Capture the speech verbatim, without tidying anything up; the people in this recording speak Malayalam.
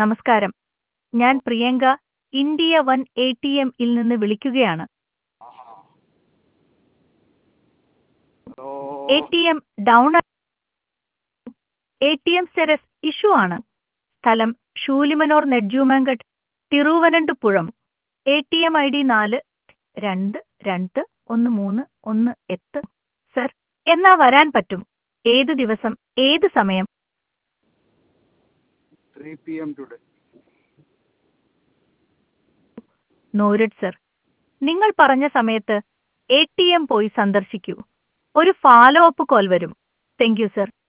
നമസ്കാരം. ഞാൻ Priyanka, India one A T M ഇൽ നിന്ന് വിളിക്കുകയാണ്. Hello. A T M down A T M serious issue ആണ്. സ്ഥലം ഷൂലിമനോർ നെഡ്ജൂമാങ്കഡ്, Thiruvananthapuram. A T M I D നാല് രണ്ട് രണ്ട് ഒന്ന് മൂന്ന് ഒന്ന് എട്ട്. സർ, എന്നാ വരാൻ പറ്റും? ഏത് ദിവസം, ഏത് സമയം? Three P M today. Noted sir. നിങ്ങൾ പറഞ്ഞ സമയത്ത് എ ടി എം പോയി സന്ദർശിക്കൂ. ഒരു ഫോളോ അപ്പ് കോൾ വരും. Thank you sir.